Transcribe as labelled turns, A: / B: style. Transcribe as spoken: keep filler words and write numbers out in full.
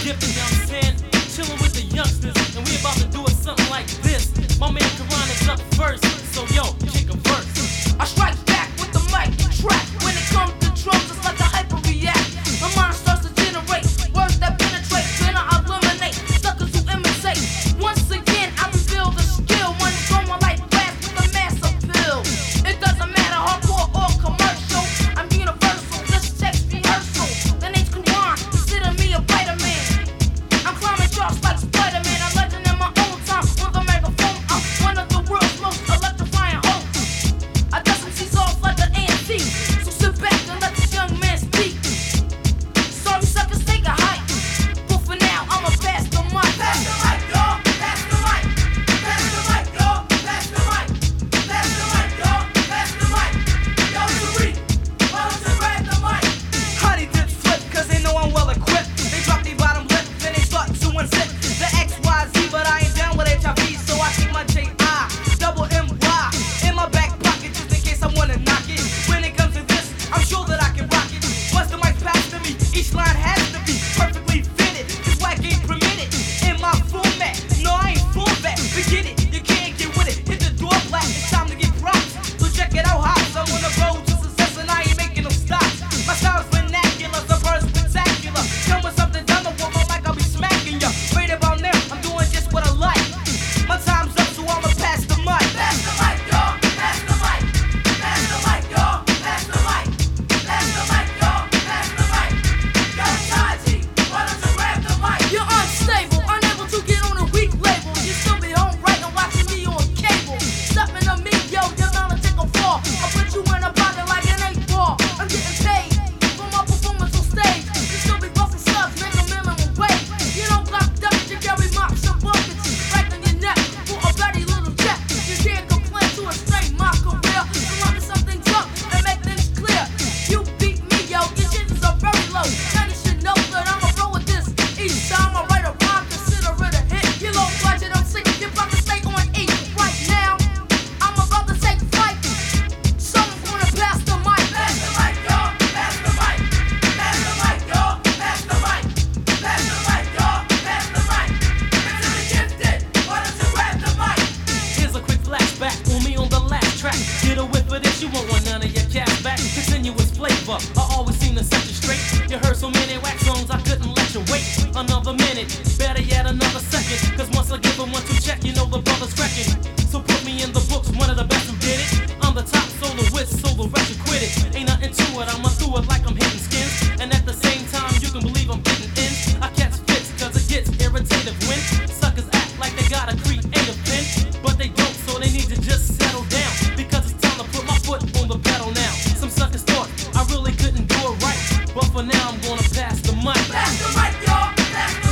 A: gifted, you know what I'm saying? Chillin' with the youngsters, and we about to do it something like this. My man Karan is up first, so yo, kick a verse.
B: I strike back with the mic track. When it comes to drums, it's like a hyper-react. My mind starts to generate words that penetrate. Then I eliminate suckers who imitate. Once again, I reveal the skill. One going like glass with a mass appeal. It doesn't matter hardcore or commercial. I'm universal, this text rehearsal. The name's Karan, consider me a Spider-Man. I'm climbing charts like Spider-Man. A legend in my own time. On the microphone, I'm one of the world's most electrifying hosts. I dust some seats off like an antique. So sit back and let this young man speak. Sorry suckers, take a hike. But for now, I'ma pass the mic. Pass the mic, y'all. Pass the mic. Pass the mic, y'all. Pass the mic. Pass the mic, y'all. Pass the mic. Yo, Tariq, why don't you grab the mic?
C: Honey dips flip, cause they know I'm well equipped. They drop their bottom lip, then they start to unzip the X Y Z, but I ain't down with H I V, so I keep my J I double M Y in my back pocket just in case I wanna knock it. When it comes to this, I'm sure that I can rock it. Once the mic's passed to me, each line has to be perfectly fitted. This whack ain't permitted in my format. No, I ain't full that. Forget it, you can't get with it. Hit the door black, it's time to get props. So check it out, hops. I'm on the road to success and I ain't making no stops. My style's vernacular, the verse spectacular. Come with something done with my mic, I'll be smacking ya. Right about now, I'm doing just what I like. My time's up, so I'ma pass the mic.
B: Pass the mic, y'all. Pass the mic. Pass the mic, y'all. Pass the mic. Pass the mic, y'all. Pass the mic. Yo, Taji, why don't you grab the mic? You're unstable, unable to get on a weak label. You still be home right and watching me on cable. Stepping to me, yo, you're gonna take a fall. I'll put you in a pocket like an eight ball. I'm getting paid for my performance on stage. You still be busting subs, make a minimum wage. You don't block ducks, you carry mops and buckets. Right on your neck for a bloody little check. You can't complain to a straight my career. So long as something's up and make things clear. You beat me, yo, your chances are very low. Now you should know that I'ma roll with this. Each time I write a rhyme, consider it a hit. You low budget, I'm sick, you're about to stay on E. Right now, I'm about to take flight. Someone's gonna pass the mic. Pass the mic, y'all. Pass the mic. Pass the mic, y'all. Pass the mic. Pass the mic, y'all. Pass the mic. Mentally gifted, why don't you grab the mic?
A: Here's a quick flashback on me on the last track. Get a whiff of this, you won't want none of your cash back. Continuous flavor, I always seem to set you straight. You heard so many wax songs, I couldn't let you wait another minute, better yet another second. Cause once I give them one to check, you know the brother's wrecking. So put me in the books, one of the best who did it. I'm the top soloist, so the rest you quit it. Ain't nothing to it, I'ma do it like I'm hitting skins. And at the same time, you can believe I'm getting ends. I catch fits, cause it gets irritative when suckers act like they got a creative pen. But they don't, so they need to just settle down. Because it's time to put my foot on the pedal now. Some suckers thought I really couldn't do it right. But for now, I'm gonna pass the mic.
B: Pass the mic, y'all. Pass the